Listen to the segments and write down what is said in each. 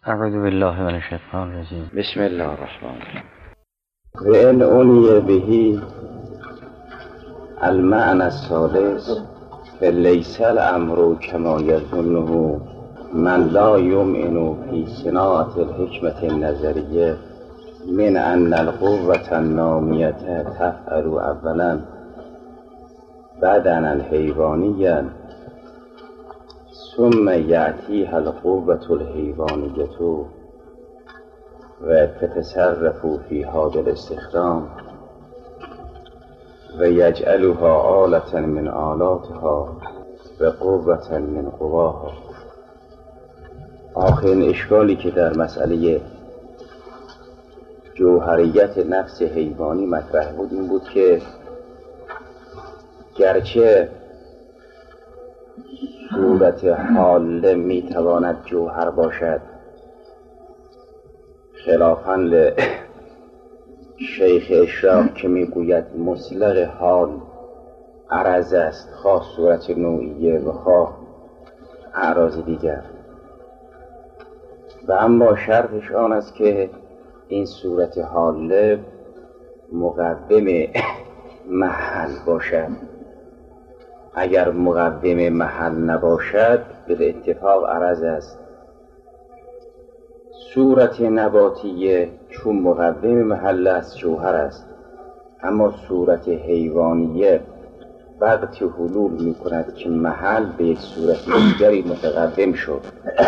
اعوذ بالله من الشیطان الرجیم. بسم الله الرحمن الرحیم. وإن عنی به المعنى الثالث فلیس الامر كما یظنه من لا یمعن فی صناعة الحکمة النظریه من ان القوة النامیة تفعل اولا بدنا الحیوانیا ثم یأتیها القوة الحیوانیة و تتصرف فی هذا الاستخدام و یجعلها آلة من آلاتها و قوة من قواها. آخرین اشکالی که در مسئله جوهریت نفس حیوانی مطرح بود این بود که گرچه صورت حاله میتواند جوهر باشد، خلافاً شیخ اشراق که میگوید مطلق حال عرض است، خواه صورت نوعیه و خواه اعراض دیگر، و اما شرطش آن است که این صورت حاله مقوم محل باشد. اگر مقوم محل نباشد به اتفاق عرض است. صورت نباتیه چون مقوم محل است جوهر است، اما صورت حیوانیه وقتی حلول می کند که محل به یک صورت دیگری متقوم شد.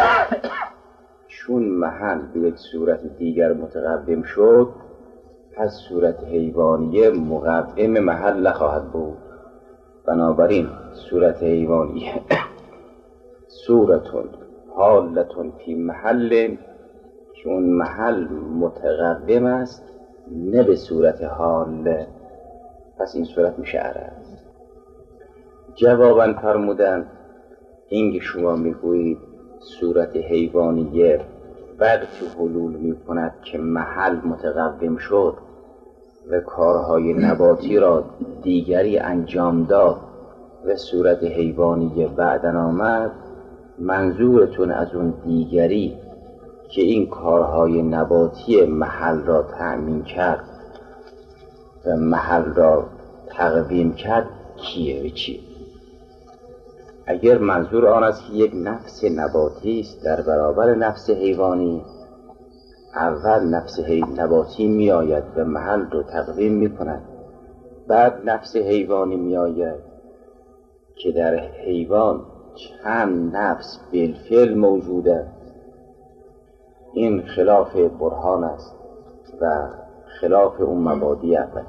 چون محل به یک صورت دیگر متقوم شد، پس صورت حیوانیه مقوم محل نخواهد بود. بنابراین صورت حیوانیه صورتون حالتون فی محل، چون محل متقوم است نه به صورت حال، پس این صورت میشه عرض. جواباً فرمودند این که شما میگویید صورت حیوانیه وقتی حلول میکند که محل متقوم شد و کارهای نباتی را دیگری انجام داد و صورت حیوانیه بعداً آمد، منظورتون از اون دیگری که این کارهای نباتی محل را تأمین کرد و محل را تقویم کرد کیه و چیه؟ اگر منظور آن است که یک نفس نباتی است در برابر نفس حیوانی، اول نفس نباتی می آید و محل رو تقویم می کند، بعد نفس حیوانی می آید که در حیوان چند نفس بالفعل موجود است. این خلاف برهان است و خلاف اون مبادی اولی.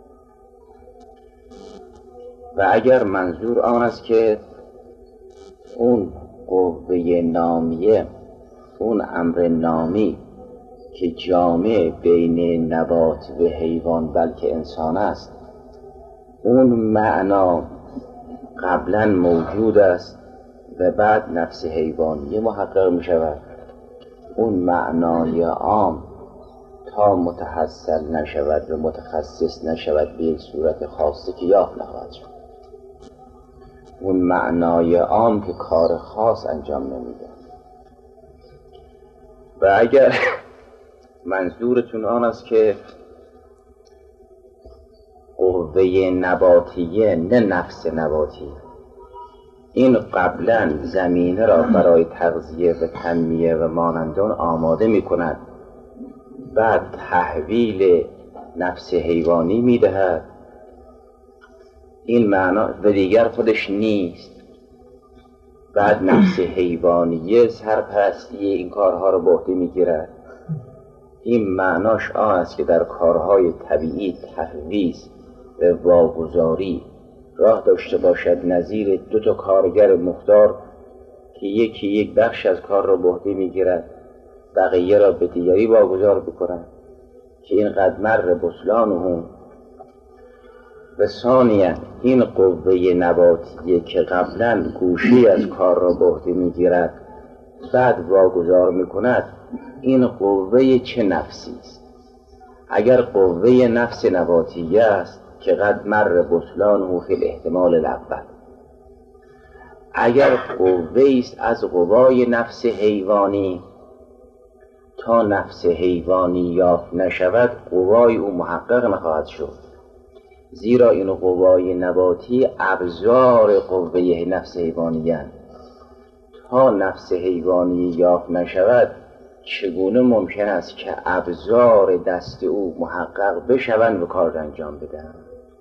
و اگر منظور آن است که اون قوه نامیه، اون امر نامی که جامع بین نبات و حیوان بلکه انسان است، اون معنا قبلا موجود است و بعد نفس حیوانیه محقق می شود، اون معنای عام تا متحصل نشود و متخصص نشود به یک صورت خاصی که یافت نخواهد شد. اون معنای عام که کار خاص انجام نمیده. و اگر منظورتون آن است که قوه نباتیه نه نفس نباتی، این قبلا زمینه را برای تغذیه و تنمیه و مانندان آماده می کند، بعد تحویل نفس حیوانی می دهد، این معنا و دیگر خودش نیست، بعد نفس حیوانیه سرپرستی این کارها را به عهده می گیرد. این معناش آن است که در کارهای طبیعی تفویض و واگذاری راه داشته باشد، نظیر دو تا کارگر مختار که یکی یک بخش از کار را به عهده میگیرد، بقیه را به دیگری واگذار بکنند که این قد مر بطلانهم. و ثانیاً این قوه نباتیه که قبلا گوشی از کار را به عهده میگیرد بعد واگذار میکند، این قوه چه نفسی است؟ اگر قوه نفس نباتیه است که قد مر بطلانه فی الاحتمال الاول، اگر قوه است از قوای نفس حیوانی تا نفس حیوانی یافت نشود قوای او محقق نخواهد شد، زیرا این قوای نباتی ابزار قوه نفس حیوانی هستند. تا نفس حیوانی یافت نشود چگونه ممکن است که ابزار دست او محقق بشوند و کار انجام بدهند؟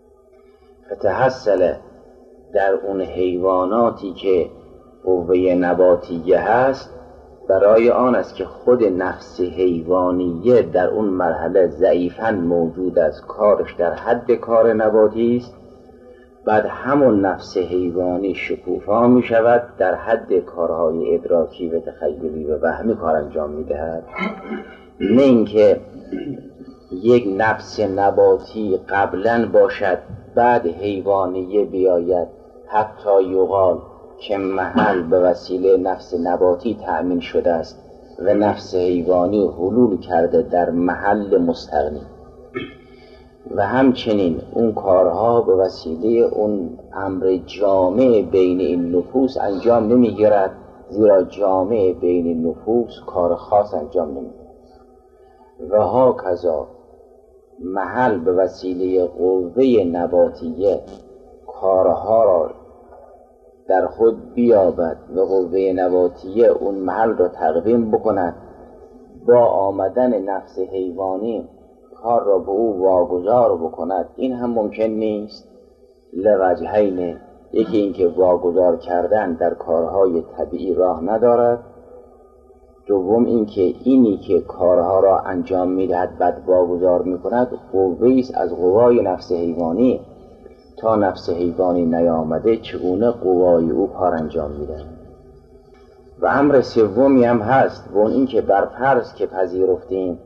فتحصل در اون حیواناتی که قوه نباتیه هست برای آن است که خود نفس حیوانیه در اون مرحله ضعیفاً موجود است، کارش در حد کار نباتی است. بعد همون نفس حیوانی شکوفا می شود، در حد کارهای ادراکی و تخیلی و وهمی کار انجام می دهد. نه اینکه یک نفس نباتی قبلاً باشد بعد حیوانیه بیاید، حتی یقال که محل به وسیله نفس نباتی تأمین شده است و نفس حیوانی حلول کرده در محل مستغنی. و همچنین اون کارها به وسیله اون امر جامع بین این نفوس انجام نمیگیرد، زیرا جامع بین این نفوس کار خاص انجام نمیگیرد. و هاکذا محل به وسیله قوه نباتیه کارها را در خود بیابد و قوه نباتیه اون محل را تقویم بکند، با آمدن نفس حیوانی کار را به او واگذار بکند. این هم ممکن نیست لوجهین: یکی اینکه واگذار کردن در کارهای طبیعی راه ندارد، دوم اینکه اینی که کارها را انجام میدهد بعد واگذار میکند قوه‌ای است از قوای نفس حیوانی. تا نفس حیوانی نیامده چگونه قوای او کار انجام میدهد؟ و امر سومی هم هست، و اون این که بر فرض که پذیرفتیم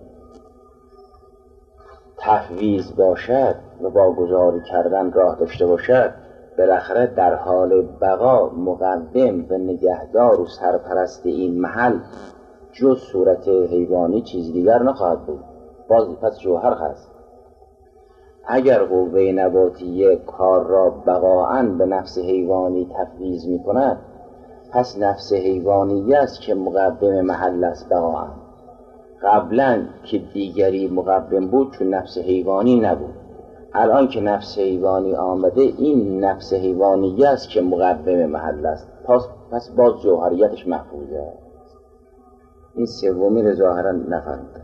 تفویض باشد و واگذاری کردن راه داشته باشد، بالاخره در حال بقا مقوم و نگهدار و سرپرست این محل جز صورت حیوانی چیز دیگر نخواهد بود. باز پس جوهر هست. اگر قوه نباتیه کار را بقاعاً به نفس حیوانی تفویض می کند، پس نفس حیوانی است که مقوم محل است بقاعاً. قبلاً که دیگری مقوم بود چون نفس حیوانی نبود، الان که نفس حیوانی آمده این نفس حیوانی است که مقوم محل است، پس باز جوهریتش محفوظه است. این سومی رو ظاهراً نفهمیدم.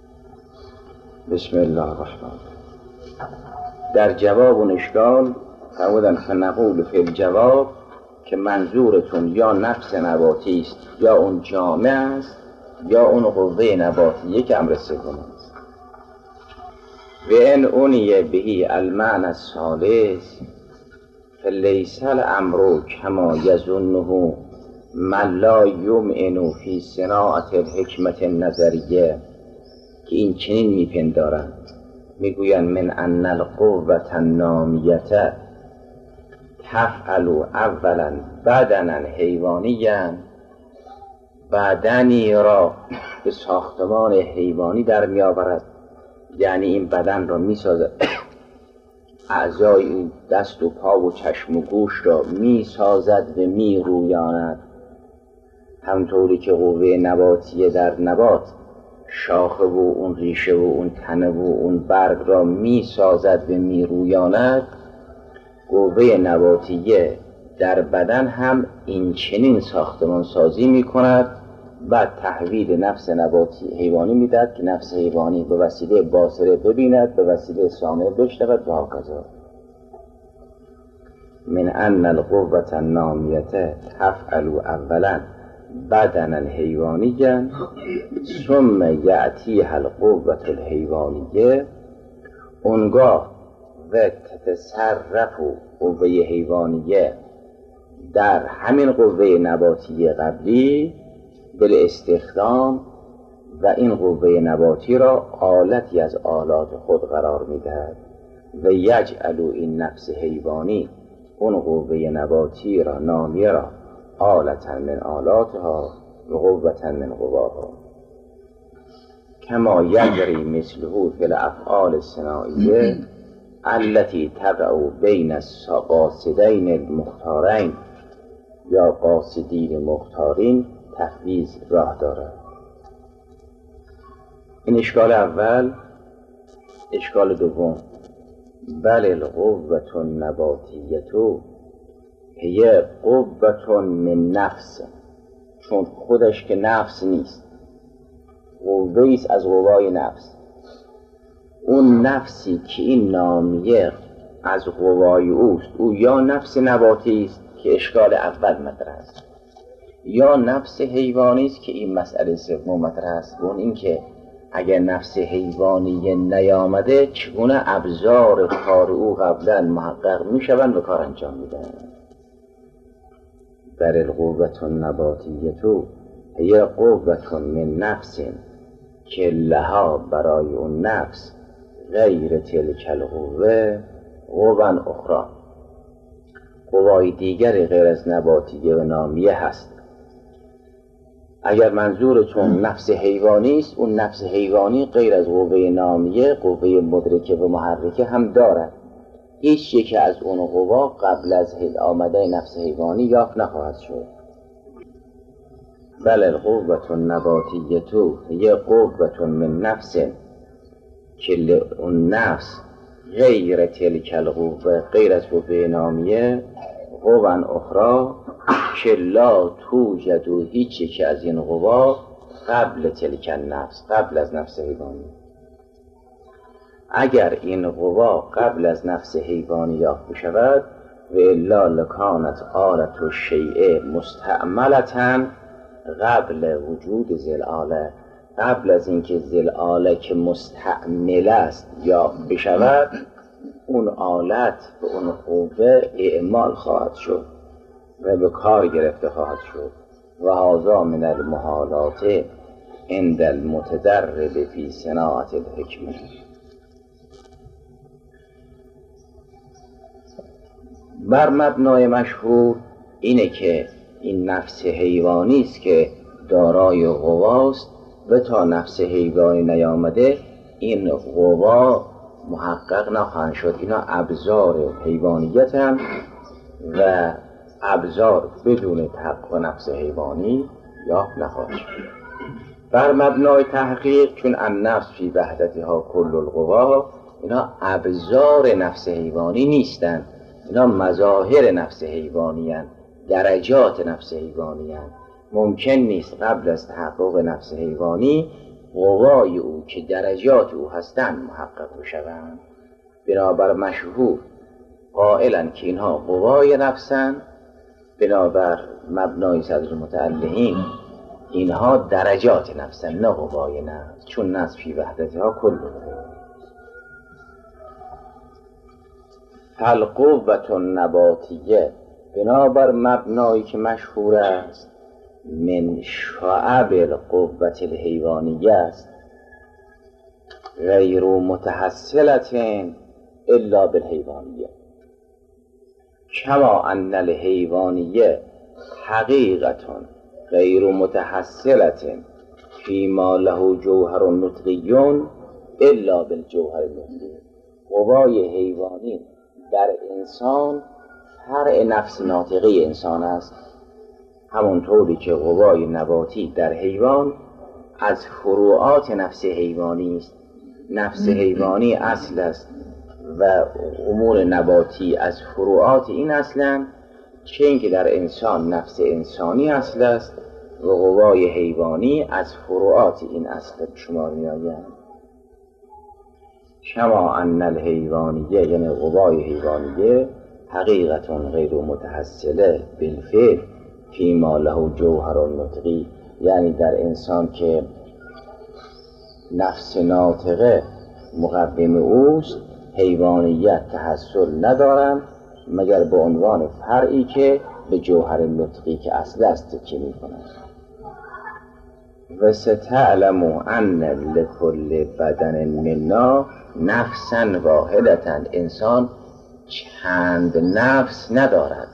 بسم الله الرحمن الرحیم. در جواب اون اشکال فرمودن فنقول فی الجواب که منظورتون یا نفس نباتی است یا اون جامع است یا اون قوه نباتیه که امر سوم است. و ان اونیه بهی المعنی الثالث فلیس الامر کما یظنه من لا یمعن فی صناعة الحکمت النظریه، که این چنین میپندارند، میگویند من ان القوة النامیة تفعل اولا بدنا حیوانیا، بدنی را به ساختمان حیوانی در میآورد، یعنی این بدن را میسازد، اعضای دست و پا و چشم و گوش را میسازد و میرویاند، همطوری که قوه نباتیه در نبات شاخه و اون ریشه و اون تنه و اون برگ را میسازد و میرویاند. قوه نباتیه در بدن هم این چنین ساختمان سازی میکند، بعد تحویل نفس نباتی حیوانی میدهد که نفس حیوانی به وسیله باصره ببیند، به وسیله سامع بشنود و هکذا. من ان القوة النامیة تفعل اولا بدنا حیوانیا ثم یأتیها القوة الحیوانیه، اونگاه و تتصرف قوه حیوانیه در همین قوه نباتی قبلی بالاستخدام، و این قوه نباتی را آلتی از آلات خود قرار میدهد و یجعل این نفس حیوانی اون قوه نباتی را نامیه را آلتا من آلاتها و قوتا من قواها، کما یجری مثله فی الافعال الصناعیه التي تقع بین القاصدین المختارین یا قاصدین مختارین تفویض راه دارد. این اشکال اول. اشکال دوم، بل القوة النباتیه هی قوة من نفس، چون خودش که نفس نیست، قوه ایست از قوای نفس. اون نفسی که این نامیه از قوای اوست، او یا نفس نباتی است که اشکال اول مطرح است، یا نفس حیوانی است که این مسئله سوم مطرح است. اون این که اگر نفس حیوانی نیامده چگونه ابزار کار او قبلا محقق میشوند و کار انجام میدن. بل القوة النباتیه هی قوة من نفس که لها برای اون نفس غیر تلک القوه قوة اخرى، قوای دیگری غیر از نباتیه و نامیه هست. اگر منظورتون نفس حیوانی است، اون نفس حیوانی غیر از قوه نامیه قوه مدرکه و محرکه هم دارد. هیچ یک از اون قوا قبل از آمده نفس حیوانی یافت نخواهد شد. بل القوة النباتیه هی قوة من نفس که اون نفس غیر تلک القوه، غیر از قوه نامیه، قوة اخرى که لا توجد، هیچ یک از این قوا قبل تلک النفس، قبل از نفس حیوانی. اگر این قوا قبل از نفس حیوانی یافت بشود و الا لکانت آلت الشیء مستعملة قبل وجود ذی الآلة، قبل از اینکه ذی الآلة که مستعمل است یا بشود، اون آلت به اون قوه اعمال خواهد شد و به کار گرفته خواهد شد. و هذا من المحالات عند المتدرب فی صناعة الحکمه. بر مبنای مشهور اینه که این نفس حیوانی است که دارای قواست و تا نفس حیوانی نیامده این قوا محقق نخواهند شد. اینا ابزار حیوانیت هم و ابزار بدون تحقق نفس حیوانی یافت نخواهد شد. بر مبنای تحقیق، چون النفس فی وحدتها کل القوا، اینا ابزار نفس حیوانی نیستند، اینا مظاهر نفس حیوانی هستند، درجات نفس حیوانی هستند. ممکن نیست قبل از تحقق نفس حیوانی قوای او که درجات او هستند محقق بشوند. بنابر مشهور قائلن که اینها قوای نفسند، بنابر مبنای صدر المتعلقین اینها درجات نفسند نه قوای نفس، چون نفس فی وحدتها کل القوا. فالقوة النباتیه بنابر مبنایی که مشهور است من شعب القوة الحیوانیه است، غیر متحصلة الا بالحیوانیه، کما ان الحیوانیه حقیقة غیر متحصلة فیما له جوهر نطقی الا بالجوهر النطقی. قوای حیوانی در انسان فرع نفس ناطقی انسان است، همونطوری که قوای نباتی در حیوان از فروعات نفس حیوانی است. نفس حیوانی اصل است و امور نباتی از فروعات این اصلند، چه اینکه در انسان نفس انسانی اصل است و قوای حیوانی از فروعات این اصل شمار می آیند. کما ان الحیوانیه یعنی قوای حیوانیه حقیقتا غیر متحصله بالفعل فیما له جوهر نطقی، یعنی در انسان که نفس ناطقه مقدم اوست حیوانیت تحصل ندارند مگر به عنوان فرعی که به جوهر نطقی که اصل است تکیه می‌کنند. و ستعلم ان لکل بدن منا نفسا واحدتا، انسان چند نفس ندارد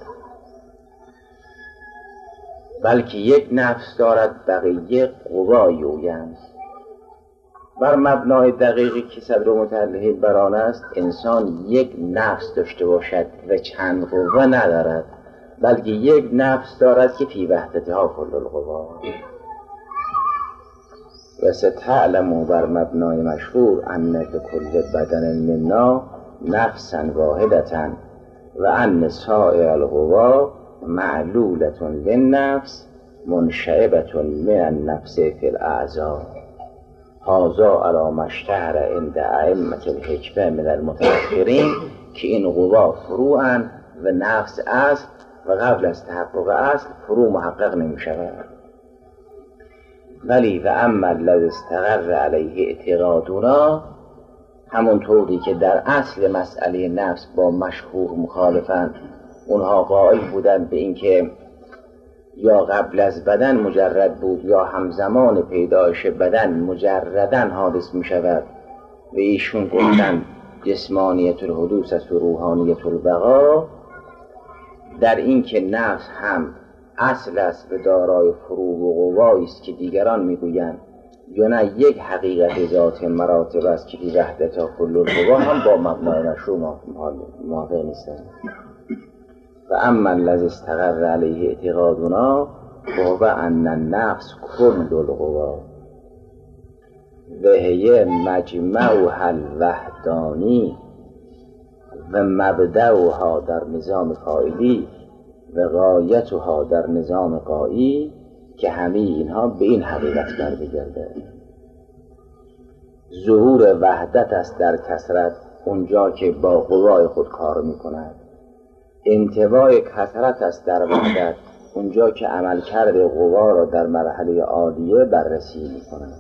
بلکه یک نفس دارد، بقیه قوای اویند. بر مبنای دقیقی که صدر متعلقین بران است، انسان یک نفس داشته باشد و چند قوه ندارد بلکه یک نفس دارد که فی وحدتها کل القوا. و ستعلم بر مبنای مشهور ان لکل بدن منا نفسا واحدة و ان سائر القوا معلولة للنفس منشعبة من النفس فی الاعضاء. هذا علی ما اشتهر عند ائمة الحکمة من المتأخرین که این قوا فروعن و نفس اصل و قبل از تحقق اصل فرو محقق نمی شود. ولی و اما الذی استقر علیه اعتقادنا، همون طوری که در اصل مسئله نفس با مشهور مخالفند، اونها قائل بودند به اینکه یا قبل از بدن مجرد بود یا همزمان پیدایش بدن مجردن حادث می شود و ایشون گفتن جسمانیت الحدوث است و روحانیت البقا. در این که نفس هم اصل است و دارای فروع و قوایی است که دیگران میگویند یا نه یک حقیقت ذات مراتب است که فی وحدتا کل القوا، هم با مبنای مشروع موافق نیستند. و اما الذی استقر علیه اعتقادنا وهو ان النفس کل القوا و هی مجمعها الوحدانی و مبدأها در نظام فاعلی و غایتها در نظام غایی، که همه اینها به این حقیقت برمیگرده. ظهور وحدت است در کثرت، اونجا که با قوای خود کار میکند. انطباع کثرت است در وحدت، اونجا که عملکرد قوا را در مرحله عالیه بررسی میکند.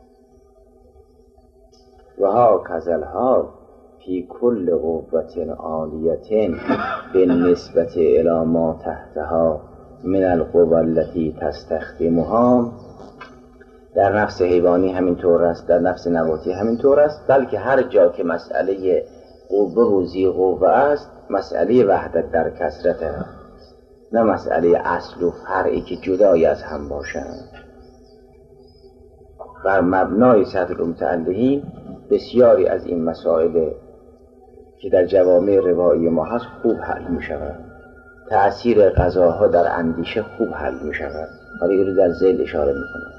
و هاکذا الحال فی کل قوة عالیة بالنسبة الی ما تحتها من القوى التي تستخدمها. در نفس حیوانی همینطور است، در نفس نباتی همینطور است، بلکه هر جا که مسئله قوه و ذی قوه است، مسئله وحدت در کثرت است، نه مسئله اصل و فرعی که جدای از هم باشند. بر مبنای سطر المتعلقین بسیاری از این مسائل که در جوامع روایی ما هست خوب حل می شود. تأثیر غذاها در اندیشه خوب حل می شود. حالا این رو در ذیل اشاره می کنم.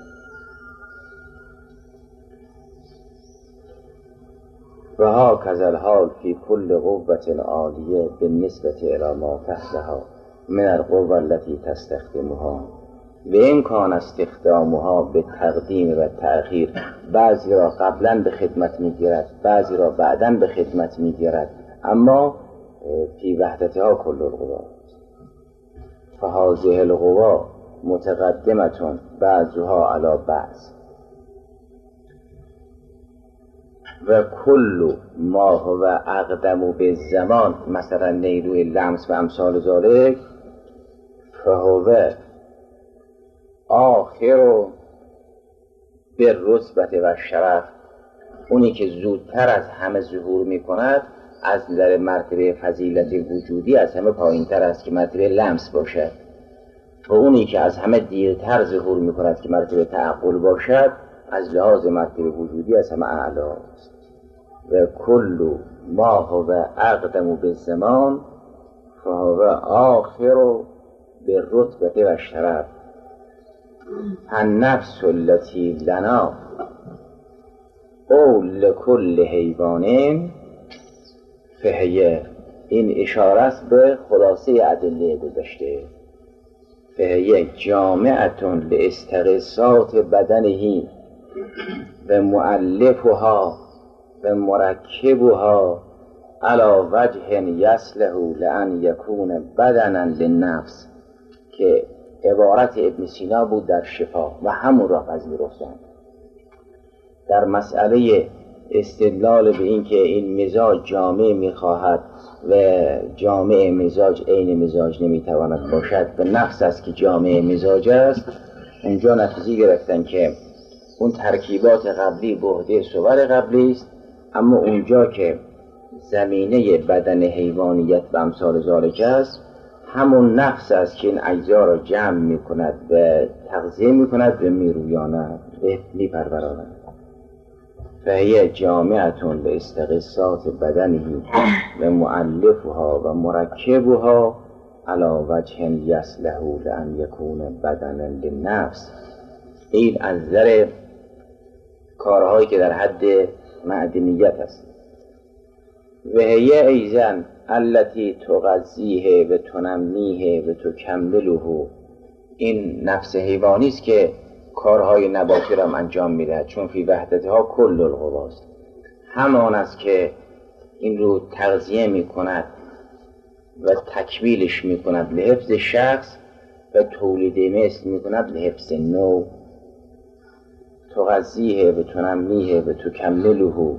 و هاکذا الحال فی کل قوة عالیه بالنسبة الی ما تحتها من القوى التي تستخدمها و این کان استخدامها به تقدیم و تأخیر، بعضی را قبلا به خدمت میگیرد، بعضی را بعدا به خدمت میگیرد، اما فی وحدتها کل القوا. فهذه القوا متقدمة بعضها علی بعض و کل ما هو اقدم به زمان، مثلا نیروی لمس و امثال ذالک، فهو آخر به رتبت و شرف، اونی که زودتر از همه ظهور می کند از نظر مرتبه فضیلت وجودی از همه پایین تر است که مرتبه لمس باشد، و اونی که از همه دیرتر ظهور می کند که مرتبه تعقل باشد از لحاظ مرتبه وجودی از همه اعلی است. و کل ما هو اقدم به زمان فهو آخر به رتبت و شرف. النفس التي لنا او لکل حیوان فهی، این اشاره است به خلاصه ادله گذشته. فهی جامعتون لاستغاثات بدنه و مؤلفها و مرکبها علی وجه یصلح لان یکون بدنا للنفس، که عبارت ابن سینا بود در شفا و همون را پذیرفتند. در مسئله استدلال به این که این مزاج جامع میخواهد و جامع مزاج عین مزاج نمیتواند باشد و نفس است که جامع مزاج است، اونجا نتیجه گرفتن که اون ترکیبات قبلی به عهده صور قبلی است، اما اونجا که زمینه بدن حیوانیت و امثال ذالک است، همون نفس است که این اجزا را جمع می کند و تغذیه می کند و می رویاند و می پروراند. فهی جامعتون به استغاثات بدنه و مؤلفها و مرکبها علی وجه یصلح لان یکون بدنا للنفس. این از نظر کارهایی که در حد معدنیت است. و هی ایزن التي تغذیه و تنمیه و تکمله، این نفس حیوانی است که کارهای نباتی را انجام میدهد، چون فی وحدتها کل القواست، همان است که این رو تغذیه میکند و تکمیلش میکند لحفظ شخص و تولید مثل میکند لحفظ نوع. تغذیه و تنمیه و تکمله،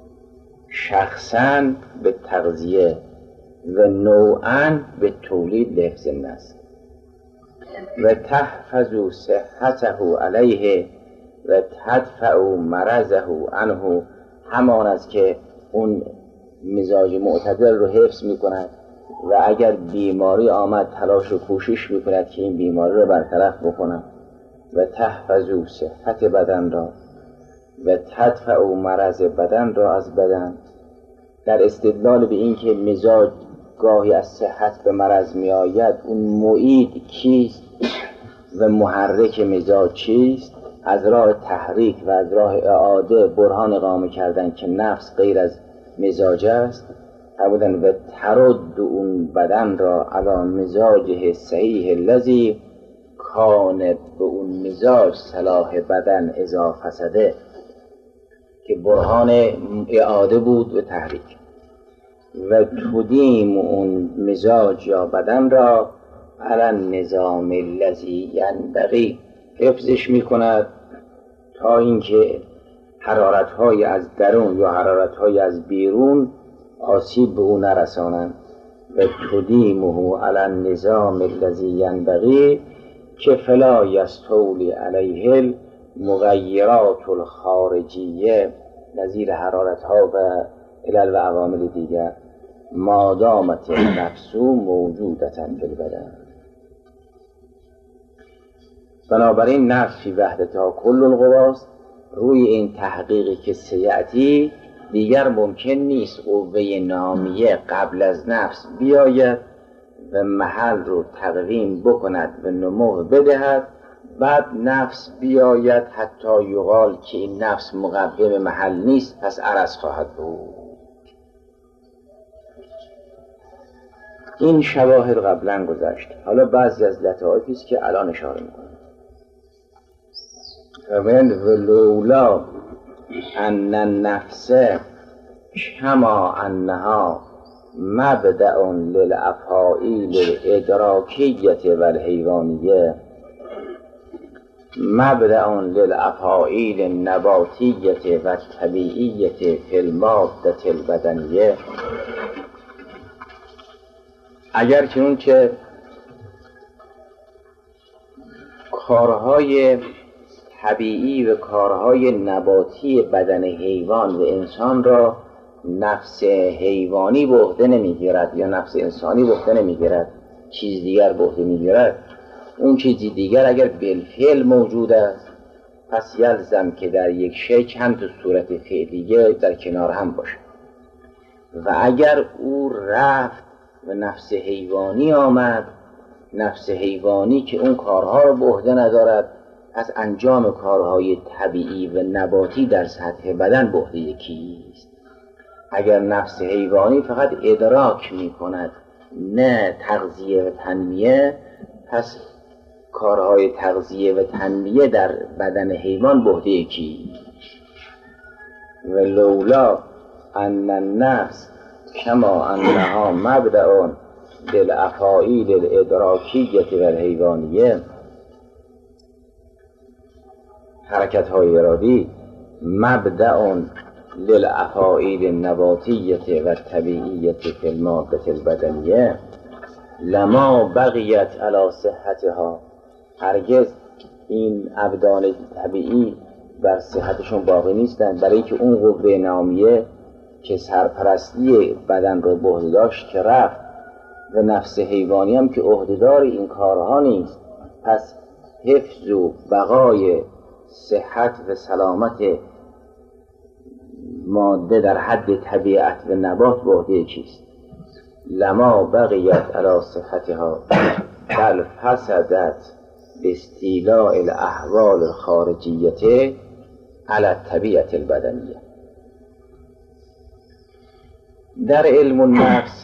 شخصاً به تغذیه و نوعاً به تولید لحفظ نسل. و تحفظ صحته علیه و تدفع مرضه عنه، همان است که اون مزاج معتدل رو حفظ میکند و اگر بیماری آمد تلاش و کوشش میکند که این بیماری رو برطرف بکند. و تحفظ صحت بدن را و تدفع مرض بدن را از بدن، در استدلال به این که مزاج گاهی از صحت به مرض می آید، اون معید کیست و محرک مزاج چیست، از راه تحریک و از راه اعاده برهان اقامه کردن که نفس غیر از مزاج است، فرمودن و ترد اون بدن را علی مزاجه صحیح الذی کان، به اون مزاج صلاح بدن اذا فسده، که برهان اعاده بود و تحریک. و تدیم اون مزاج یا بدن را علی النظام الذی ینبغی، حفظش میکند تا اینکه حرارت‌های از درون یا حرارت‌های از بیرون آسیب به او نرسانند. و تدیمه علی النظام الذی ینبغی که فلا یستولی علیه المغیرات الخارجیه، نظیر حرارت‌ها و علل و عوامل دیگر، مادامت نفس موجودتا فی البدن. بنابراین نفس فی وحدتها کل القواست. روی این تحقیقی که سیأتی دیگر ممکن نیست قوه نامیه قبل از نفس بیاید و محل رو تقویم بکند و نمو بدهد، بعد نفس بیاید حتی یقال که این نفس مقوم محل نیست پس عرض خواهد بود. این شواهد قبلا گذشت، حالا بعضی از لطائفی است که الان اشاره میکنم. ولولا ان النفس کما انها مبدأ للافعال الادراکیه و الحیوانیه، مبدأ للافعال النباتیه و طبیعیه فی الماده البدنیه، اگر چنون که کارهای طبیعی و کارهای نباتی بدن حیوان و انسان را نفس حیوانی به عهده نمیگیرد یا نفس انسانی به عهده نمیگیرد، چیز دیگر به عهده میگیرد، اون چیزی دیگر اگر بالفعل موجود است پس یلزم که در یک شی چند تا صورت فعلیه در کنار هم باشه. و اگر او رفت و نفس حیوانی آمد، نفس حیوانی که اون کارها رو به عهده ندارد، پس انجام کارهای طبیعی و نباتی در سطح بدن به عهده کیست؟ اگر نفس حیوانی فقط ادراک می کند نه تغذیه و تنمیه، پس کارهای تغذیه و تنمیه در بدن حیوان به عهده کیست؟ و لولا ان النفس کما انها مبدأ للافعال الادراکیه و الحیوانیه، حرکت های ارادی مبدأ للافعال النباتیه و طبیعیه فی الماده البدنیه لما بقیت علی صحتها، هرگز این ابدان طبیعی بر صحتشون باقی نیستند، برای که اون قوه نامیه که سرپرستی بدن رو به عهده داشت که رفت و نفس حیوانی هم که عهدهدار این کارها نیست، پس حفظ و بقای صحت و سلامت ماده در حد طبیعت و نبات به عهده چیست؟ لما بقیت علی صحتها بل فسدت باستیلاء الاحوال الخارجیه علی الطبیعة البدنیه. در علم النفس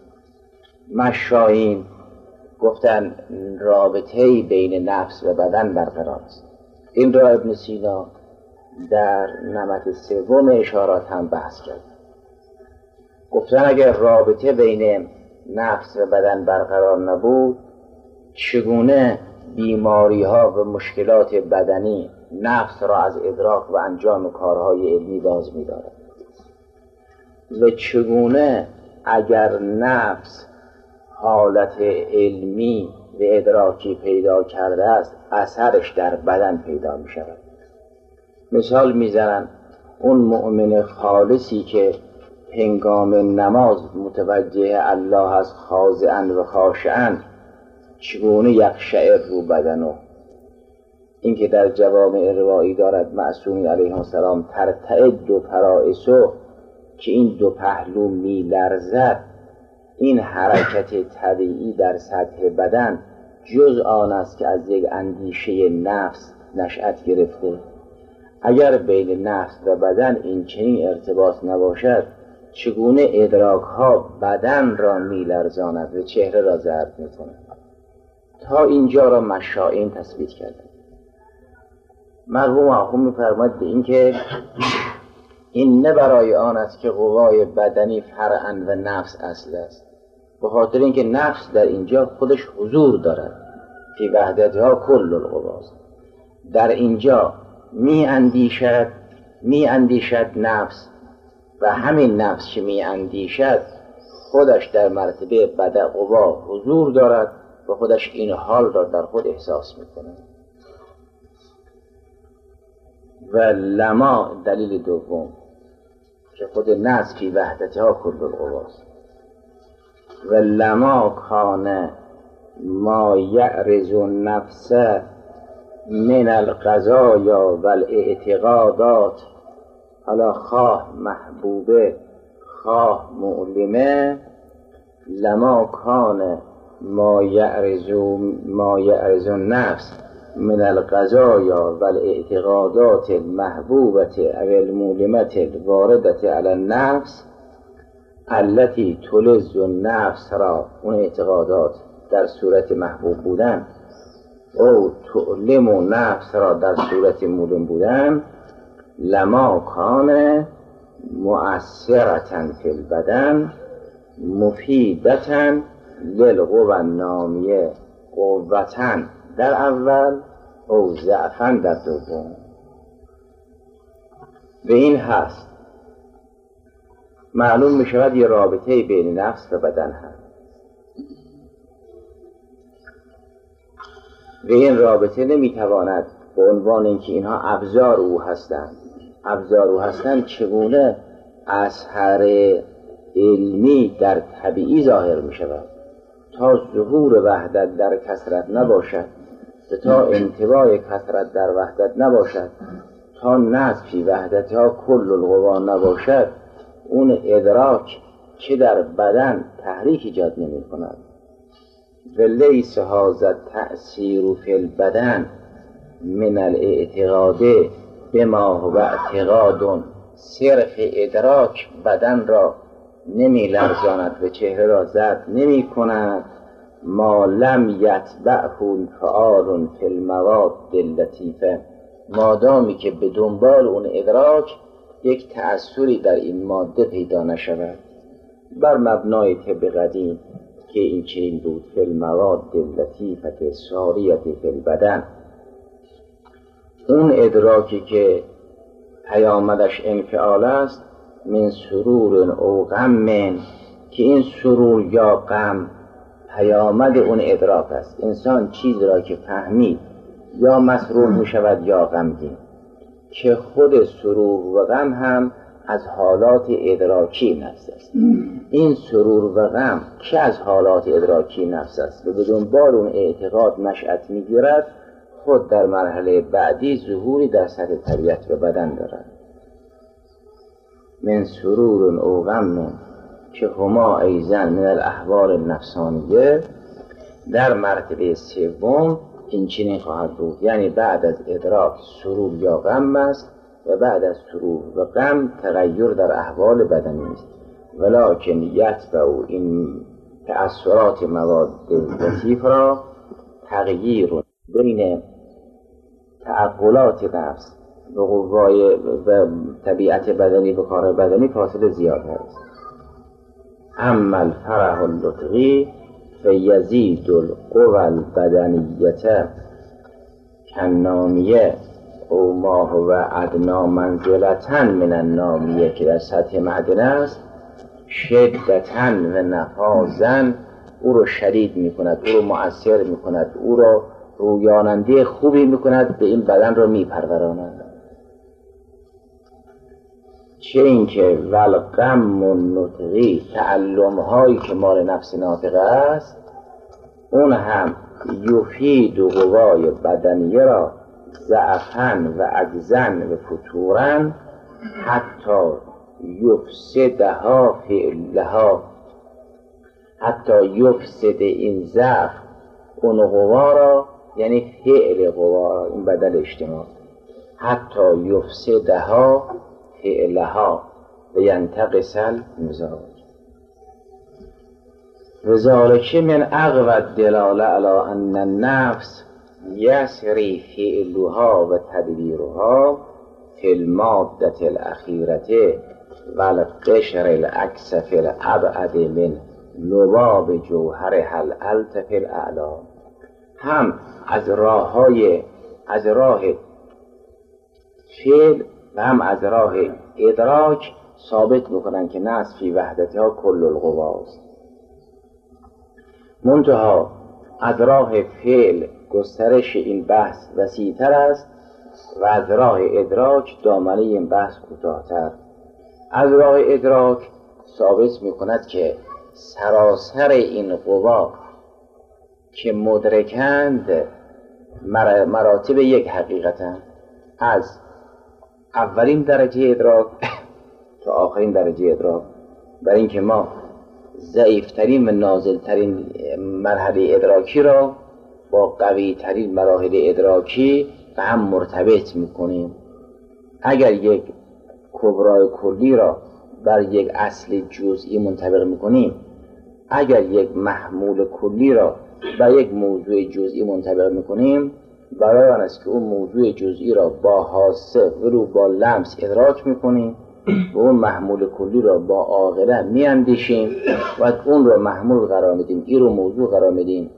مشایین گفتن رابطه‌ای بین نفس و بدن برقرار است. این را ابن سینا در نمط سوم اشارات هم بحث کرد. گفتن اگر رابطه بین نفس و بدن برقرار نبود، چگونه بیماری ها و مشکلات بدنی نفس را از ادراک و انجام کارهای علمی باز می دارد و چگونه اگر نفس حالت علمی و ادراکی پیدا کرده است اثرش در بدن پیدا می شود. مثال می زنن اون مؤمن خالصی که هنگام نماز متوجه الله از خاضعاً و خاشعاً چگونه یخشعر رو بدنو، این که در جوامع روایی دارد معصومین علیهم السلام ترتعد و فرائسو، که این دو پهلو می لرزد، این حرکت طبیعی در سطح بدن جز آن است که از یک اندیشه نفس نشأت گرفته. اگر بین نفس و بدن این چنین ارتباط نباشد، چگونه ادراک ها بدن را می لرزاند و چهره را زرد می کند؟ تا اینجا را مشایین تثبیت کرده. مرحوم آخوند می فرماید به این که این نه برای آن است که قوای بدنی فرعاً و نفس اصل است، به خاطر اینکه نفس در اینجا خودش حضور دارد، فی وحدتها کل القواست. در اینجا می اندیشد نفس و همین نفس که می اندیشد خودش در مرتبه بدن قوا حضور دارد و خودش این حال را در خود احساس می کند. و لما دلیل دوم که خود نفس فی وحدتها کل القواست. و لما کان ما یعرض النفس من القضایا و الاعتقادات، حالا خواه محبوبه خواه مؤلمه، لما کان ما یعرض النفس من القضایا و الاعتقادات المحبوبة او المؤلمة الواردة علی النفس التي تلذ النفس را، اون اعتقادات در صورت محبوب بودن او تعلم و نفس را در صورت مولم بودن، لما کان مؤثرة فی البدن مفیدة للقوى النامیه، قوة در اول او ضعفا در دوم. به این هست معلوم می شود یه رابطه بین نفس و بدن هست و این رابطه نمی تواند به عنوان اینکه اینها ابزار او هستند چگونه اثر علمی در طبیعی ظاهر می شود. تا ظهور وحدت در کثرت نباشد و تا انطباع کثرت در وحدت نباشد، تا نفی وحدتها کل القوا نباشد، اون ادراک که در بدن تحریک ایجاد نمی کند. و لیس هذا التأثیر فی البدن من الاعتقاد بما هو اعتقاد، صرف ادراک بدن را نمی لرزاند و چهره را زرد نمی کند، ما لم یتبعه فعال فی المواد اللطیفه، مادامی که به دنبال اون ادراک یک تأثیری در این ماده پیدا نشود. بر مبنای طب قدیم که این چنین بود، فی المواد اللطیفه ساریه فی البدن، اون ادراکی که پیامدش انفعال است، من سرور او غم، که این سرور یا غم پیامد اون ادراک است. انسان چیز را که فهمید یا مسرور می شود یا غمگین، که خود سرور و غم هم از حالات ادراکی نفس است. این سرور و غم که از حالات ادراکی نفس است و به دنبال اون اعتقاد نشأت می گیرد، خود در مرحله بعدی ظهوری در سطح طبیعت و بدن دارد. من سرور او غم که هما ایزن من الاحوال النفسانیه، در مرتبه سوم این چنین خواهد بود، یعنی بعد از ادراک سرور یا غم است و بعد از شروع و غم تغییر در احوال بدنی است، ولکن یتبع این تأثیرات مواد لطیف را تغییر بین تعقلات نفس و قوای و طبیعت بدنی و کار بدنی فاصله زیاد است. اما الفرح اللطفی فیزید القوى البدنیه کنامیه او ما هو ادنا منزلتا من النامیه که در سطح معدن است، شدتا و نفاذا او رو شدید می کند، او رو مؤثر می کند، او رو رویاننده خوبی می کند، به این بدن رو می پروراند. چه اینکه والغم النطقی تعلم هایی که مال نفس ناطقه است، اون هم یفید و قوای بدنیه را ضعفاً و عجزاً و فتوراً حتی یفسدها فعلها، حتی یفسد این ضعف اون قوا را، یعنی فعل قوا را، این بدل اجتماع، حتی یفسدها فعلها و ینتقص المزاج. وذالک من اقوى الدلاله علی ان النفس یسری فعلها و تدبیرها فی الماده الاخیره و القشر الاکثف الابعد من لباب جوهرها الالطف الاعلی. هم از راه فعل و هم از راه ادراک ثابت میکنن که نفس فی وحدتها کل القواست. منتها از راه فعل گسترش این بحث وسیع‌تر است و از راه ادراک دامنه این بحث کوتاه‌تر. از راه ادراک ثابت میکند که سراسر این قوا که مدرکند مراتب یک حقیقتند، از اولین درجه ادراک تا آخرین درجه ادراک، برای اینکه ما ضعیفترین و نازلترین مرحله ادراکی را با قویترین مراحل ادراکی به هم مرتبط میکنیم. اگر یک کبرای کلی را بر یک اصل جزئی منطبق میکنیم، اگر یک محمول کلی را بر یک موضوع جزئی منطبق میکنیم، برای آن است که اون موضوع جزئی را با حاسه ولو با لمس ادراک میکنیم و اون محمول کلی را با عاقله میاندیشیم و اون را محمول قرار میدیم، این رو موضوع قرار میدیم.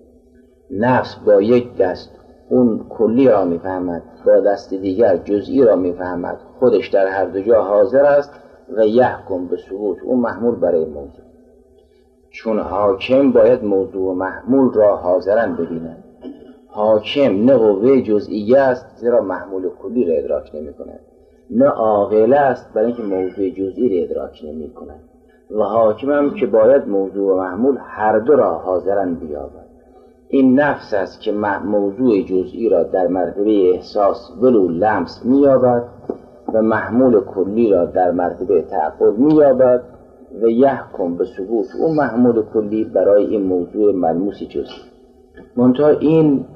نفس با یک دست اون کلی را میفهمد، با دست دیگر جزئی را میفهمد، خودش در هر دو جا حاضر است و یحکم به ثبوت اون محمول برای موضوع. چون حاکم باید موضوع و محمول را حاضرا ببیند. حاکم نه قوه جزئیه است زیرا محمول کلی را ادراک نمی کند، نه عاقله است برای اینکه موضوع جزئی را ادراک نمی کند، و حاکم هم که باید موضوع و محمول هر دو را حاضرا بیابد. این نفس است که موضوع جزئی را در مرتبه احساس ولو لمس می‌یابد و محمول کلی را در مرتبه تعقل می‌یابد و یحکم به ثبوت اون محمول کلی برای این موضوع ملموس جزئی. منتها این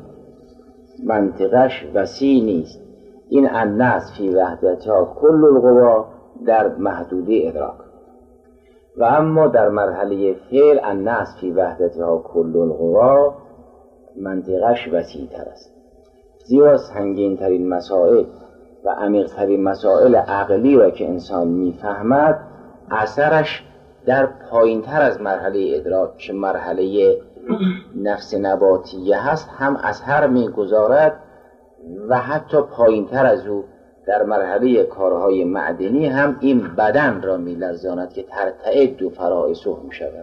منطقش وسیع نیست. این النفس فی وحدتها کل القوا در محدوده ادراک، و اما در مرحله فعل النفس فی وحدتها کل القوا منطقش وسیع تر است، زیرا سنگین ترین مسائل و عمیق ترین مسائل عقلی را که انسان میفهمد اثرش در پایین تر از مرحله ادراک که مرحله نفس نباتیه هست هم اثر میگذارد، و حتی پایین تر از او در مرحله کارهای معدنی هم این بدن را میلرزاند که ترتعد و فرائسه میشود.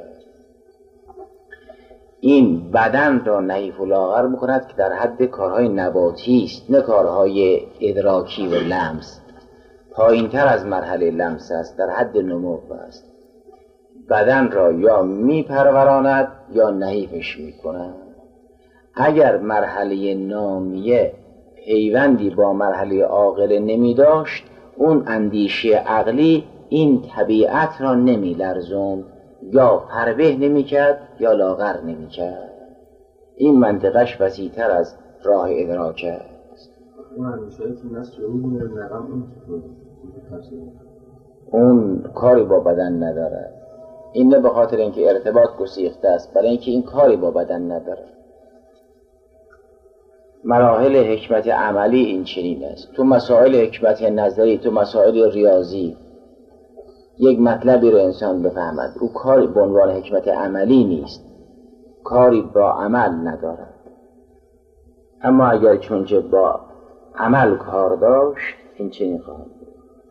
این بدن را نحیف و لاغر میکند که در حد کارهای نباتی است، نه کارهای ادراکی و لمس. پایین تر از مرحله لمس است، در حد نمو است. بدن را یا میپروراند یا نحیفش میکند. اگر مرحله نامیه پیوندی با مرحله عاقله نمی داشت، اون اندیشه عقلی این طبیعت را نمی لرزوند، یا فربه نمی کرد یا لاغر نمی کرد. این منطقش وسیع‌تر از راه ادراک است. اون همیشه تو نست شروع می‌کنه رقم اون اون کاری با بدن نداره. این نه به خاطر اینکه ارتباط گسیخته است، برای اینکه این کاری با بدن نداره. مراحل حکمت عملی این چنین است. تو مسائل حکمت نظری، تو مسائل ریاضی یک مطلبی رو انسان بفهمد، او کاری به عنوان حکمت عملی نیست، کاری با عمل نداره. اما اگر چونچه با عمل کار داشت این چنین خواهد بود.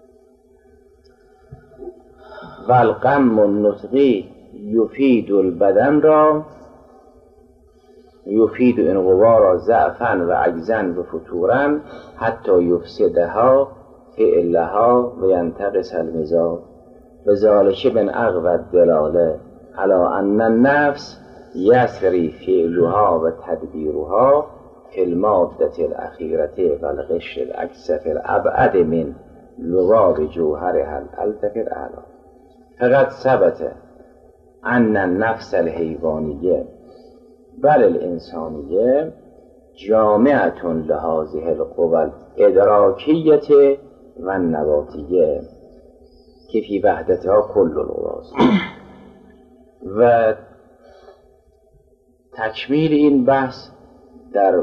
و الغم النطقی یفید البدن را، یفید این قوا را ضعفا و عجزا و فتورا حتی یفسدها فعلها و ینتقص المزاج و ذالک من اقوى الدلاله علی ان النفس یسری فعلها و تدبیرها فی المادة الاخیرة و الغش الاکثر الابعد من لغاب جوهرها الالطف الاعلی. فقد ثبت ان النفس الحیوانیه بل الانسانیه جامعة لهذه القوى الادراکیه و النباتیه که فی وحدتها کل القواست. و تکمیل این بحث در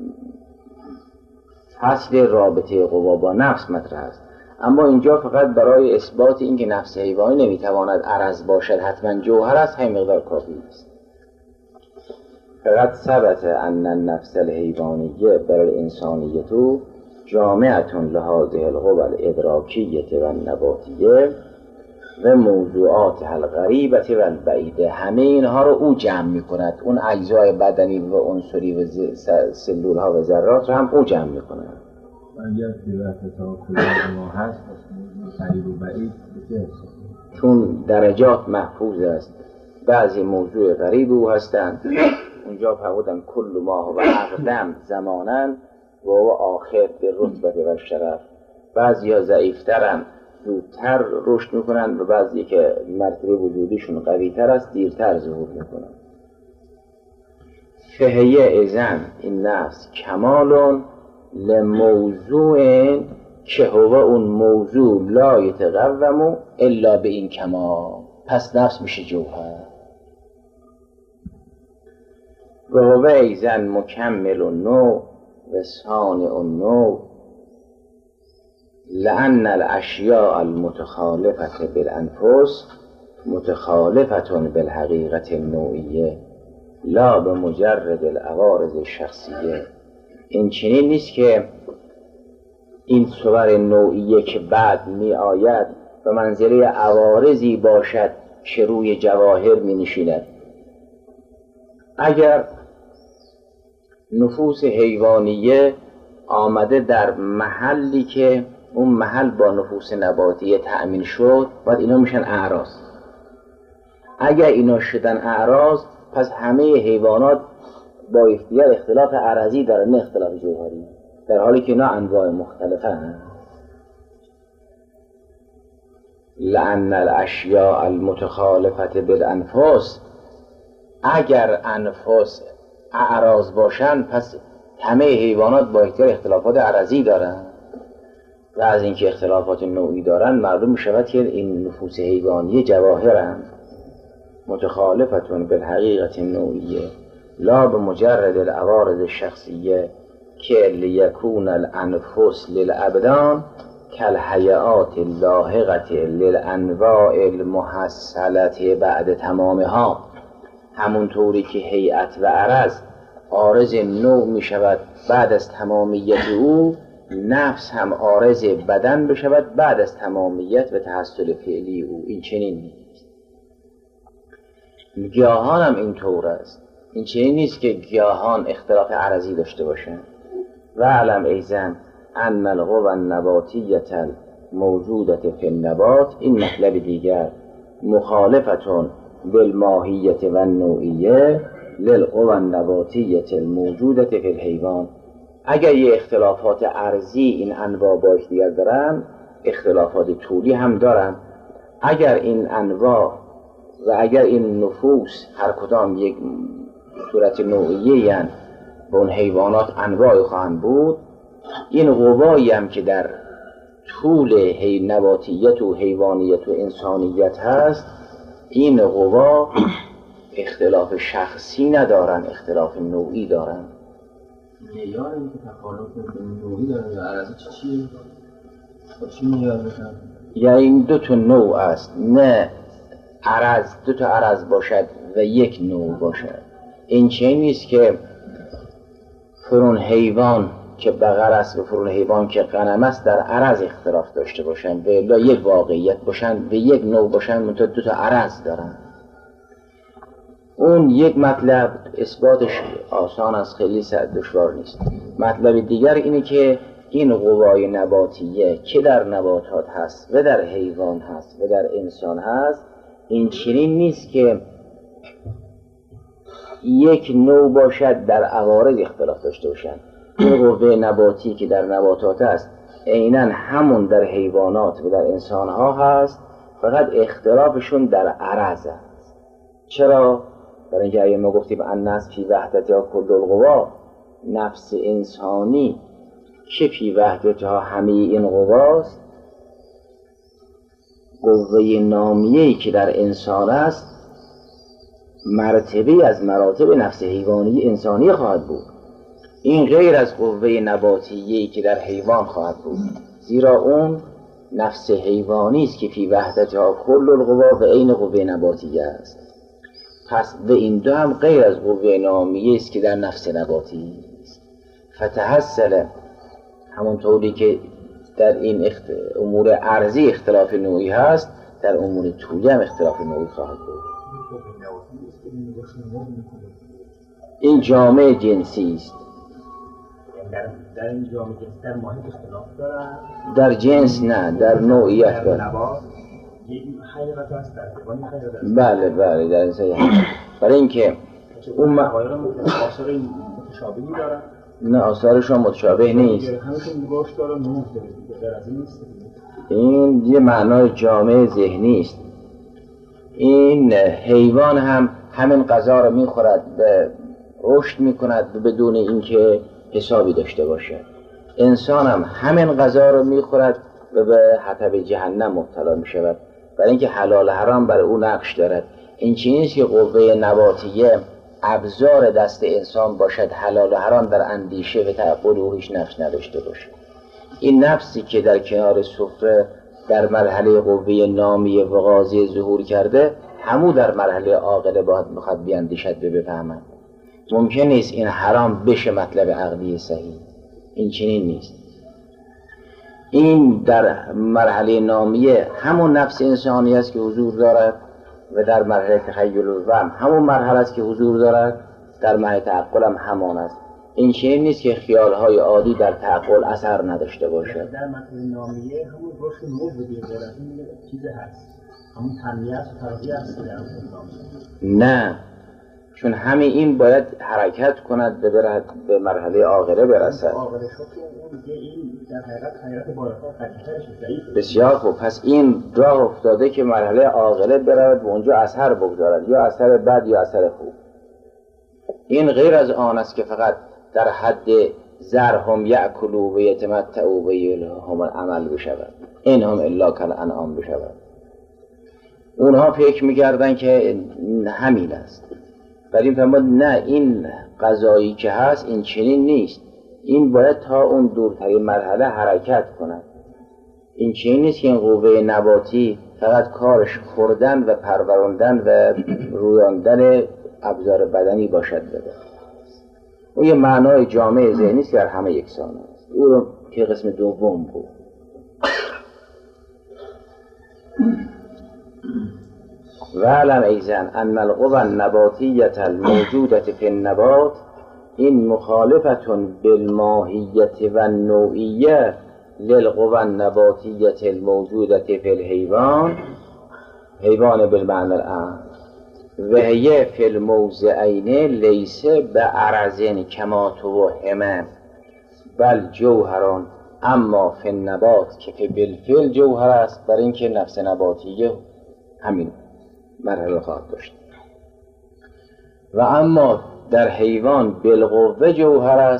فصل رابطه قوا با نفس مطرح است. اما اینجا فقط برای اثبات اینکه نفس حیوانی نمیتواند عرض باشد حتما جوهر است همین مقدار کافی است. فقط ثبت ان النفس الحیوانیه بر الانسانیه جامعة لهذه القوى الادراکیه و النباتیه و موضوعات الغریبه و البعیده. همه اینها رو او جمع میکند، اون اجزای بدنی و عنصری و سلول ها و ذرات رو هم او جمع میکند. اگر قیمت تا کجا ما هست قریب و بعید چون درجات محفوظ است، بعضی موضوع غریب او هستند، اونجا فرمودن کل ما و اقدم زمانن و آخر به رتبه و شرف. بعضی ها ضعیفترن زودتر رشد میکنن و بعضی که مرتبه وجودیشون قویتر است دیرتر ظهور میکنن. فهیه ازن این نفس کمالون لموضوع که هو اون موضوع لا یتقوم الا به این کمال. پس نفس میشه جوهر. و هو ایزن مکمل النوع و صانع النوع لأن الاشیاء المتخالفة بالانفس متخالفة بالحقیقت النوعیه لا به مجرد العوارض الشخصیه. این چنین نیست که این صور نوعیه که بعد می آید به منزله عوارضی باشد که روی جواهر می نشیند. اگر نفوس حیوانیه آمده در محلی که اون محل با نفوس نباتیه تأمین شد، باید اینا میشن اعراض. اگر اینا شدن اعراض پس همه حیوانات با اختیار اختلاف عرضی دارن نه اختلاف جوهری، در حالی که اینا انواع مختلفه هستند. لأن الاشیاء المتخالفة بالانفس، اگر انفس اعراض باشن پس همه حیوانات با اختیار اختلافات عرضی دارن و از اینکه اختلافات نوعی دارن معلوم می شود که این نفوس حیوانی جواهرند متخالفتون بالحقیقت نوعیه لا بمجرد العوارض الشخصیه که لیکون الانفس للابدان کالحیات اللاحقه للانواع المحصلت بعد تمامها. همونطوری که هیئت و عرض عارض نوع می شود بعد از تمامیت او، نفس هم عارض بدن بشود بعد از تمامیت و تحصل فعلی او. این چنین نیست. گیاهان هم این طور است. این چنین نیست که گیاهان اختلاف عرضی داشته باشند. و علم ایزن ان القوى النباتیة الموجودة فی النبات، این مطلب دیگر، مخالفتون بالماهیة و النوعیه للقوى النباتیة الموجودة فی الحیوان. اگر یه اختلافات عرضی این انواع با اختیار دارن، اختلافات طولی هم دارن. اگر این انواع و اگر این نفوس هر کدام یک صورت نوعیه یعنی به اون حیوانات انواع خواهند بود، این قوایی هم که در طول نباتیت و حیوانیت و انسانیت هست، این قوا اختلاف شخصی ندارن، اختلاف نوعی دارن. معیار این که تفاوت نوعی داره یا عرضه چیه؟ چی معیار بکنن؟ یا این دو تا نوع است، نه عرض دو تا عرض باشد و یک نوع باشد. این چه نیست که فرون حیوان که بقر است و فرون حیوان که غنم است در عرض اختلاف داشته باشند و الا یک واقعیت باشند و یک نوع باشند منتها دو تا عرض دارن. اون یک مطلب اثباتش آسان است، خیلی دشوار نیست. مطلب دیگر اینه که این قوای نباتیه که در نباتات هست و در حیوان هست و در انسان هست، این چنین نیست که یک نوع باشد در عوارض اختلاف داشته باشند. این قوه نباتی که در نباتات هست عیناً همون در حیوانات و در انسان ها هست، فقط اختلافشون در عرض است. چرا؟ برای اینکه اگه ما گفتیم النفس فی وحدتها کل القوا، نفس انسانی که فی وحدتها همه این قواست، قوه نامیه‌ای که در انسان است مرتبه از مراتب نفس حیوانی انسانی خواهد بود. این غیر از قوه نباتیه‌ای که در حیوان خواهد بود، زیرا اون نفس حیوانی است که فی وحدتها کل القوا و عین قوه نباتیه است. پس به این دو هم غیر از قوه نامیه است که در نفس نباتی است. فتحصل همونطوری که در این امور ارضی اختلاف نوعی هست، در امور طولی هم اختلاف نوعی خواهد بود. این جامع جنسی است. در این جامع جنسی در ماهیت اختلاف داره؟ در جنس نه، در نوعیت داره. یک حیوانات هست در حیوانی حیوانات هست؟ بله بله در این سیاه. برای اینکه اون آثار متشابهی داره؟ نه، آثارشون متشابه نیست. همشون نگاهش داره نوع داره، از این نیست. این یه معنای جامع ذهنی است. این حیوان هم همین غذا رو میخورد و رشد میکند بدون اینکه حسابی داشته باشه. انسان هم همین غذا رو میخورد و به حطب جهنم مبتلا میشود، برای اینکه حلال حرام برای او نقش دارد. این چیزی نیست که قوه نباتیه ابزار دست انسان باشد حلال و حرام در اندیشه و تعقل او هیچ نقش نداشته باشه. این نفسی که در کنار سفره در مرحله قوه نامیه و غازی ظهور کرده، همو در مرحله عاقله باید بخواد بیاندیشد و بفهمد. ممکن نیست این حرام بشه مطلب عقلی صحیح، این چنین نیست. این در مرحله نامیه همون نفس انسانی است که حضور دارد و در مرحله تخیل و وهم همون مرحله است که حضور دارد، در مرحله تعقل هم همان است. این چنین نیست که خیالهای عادی در تعقل اثر نداشته باشد. در مرحله نامیه همون رشد نور بگیر دارد، این چیز هست، همون تنمیه است و ترقیه است در نامیه. نه، چون همه این باید حرکت کند و برد به مرحله عاقله برسد. عاقله شد که اون دیگه این در حقیقت بالاتر قدیم‌ترش ضعیفه. بسیار خوب. پس این راه افتاده که مرحله عاقله برود و اونجا اثر بگذارد، یا اثر بد یا اثر خوب. این غیر از آن است که فقط در حد ذرهم یأکلوا و یتمتعوا و یلههم العمل بشود، اینهم الا کالانعام بشود. اونها فکر می‌کردن که همین است، ولی این فرمود نه، این قضایی که هست این چنین نیست. این باید تا اون دورترین مرحله حرکت کند. این چنین نیست که این قوه نباتی فقط کارش خوردن و پروراندن و رویاندن ابزار بدنی باشد بده. اون یه معنای جامع ذهنی است که در همه یکسان است. او رو که قسم دوم بود. وعلم ایزن ان القوى النباتیة الموجودة فی النبات این مخالفتون بالماهیت و النوعیه للقوى النباتیة الموجودة فی الحیوان، حیوان بالمعنى العام، و هی فی الموضعین لیس بعرض کما توهم بل جوهران، اما فی النبات که فی بالفعل جوهر است، برای اینکه نفس نباتیه همین مرحله خواهد داشت. و اما در حیوان بالقوه جوهر است،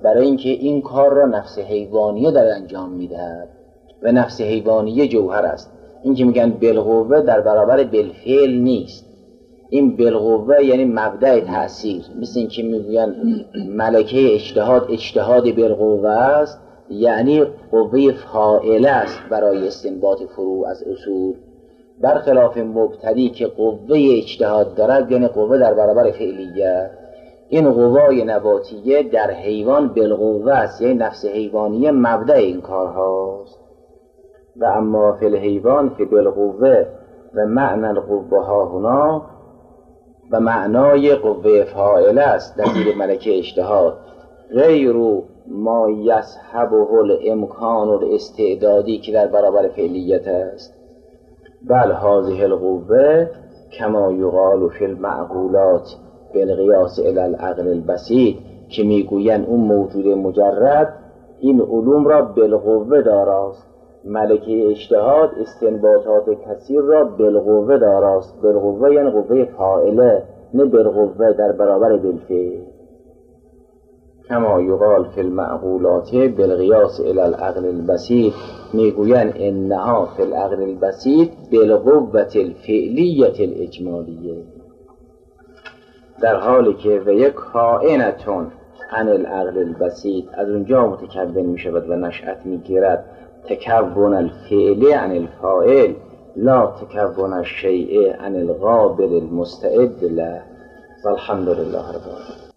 برای اینکه این کار را نفس حیوانیه در انجام میدهد و نفس حیوانیه جوهر است. این که میگن بالقوه در برابر بالفعل نیست. این بالقوه یعنی مبدأ تأثیر، مثل این که میگن ملکه اجتهاد بالقوه است، یعنی قوه فاعله است برای استنباط فروع از اصول، برخلاف مبتدی که قوه اجتهاد دارد، یعنی قوه در برابر فعلیه. این قوای نباتیه در حیوان بالقوه است، یعنی نفس حیوانیه مبدأ این کارهاست. و اما فی الحیوان فی بالقوه و معنی القوه ها هنا، و معنای قوه فاعله است در زیر ملکه اجتهاد، غیر ما یصحبه الامکان الاستعدادی که در برابر فعلیت است. بل هذه القوه کما یقال فی المعقولات بالقیاس الی العقل البسیط، که میگویند اون موجود مجرد این علوم را بالقوه داراست. ملکه اجتهاد استنباطات کثیر را بالقوه داراست. بالقوه یعنی قوه فاعله، نه بالقوه در برابر بالفعل. کما یقال فی المعقولات بالقیاس الی العقل البسیط، میگویند انها فی العقل البسیط بالقوه الفعلیه الاجمالیه، در حالی که و یک کائنتون عن العقل البسیط، از اونجا متکون می شود و نشأت می گیرد تکون الفعل عن الفاعل، لا تکون الشیء عن القابل المستعد له. والحمد لله رب العالمین.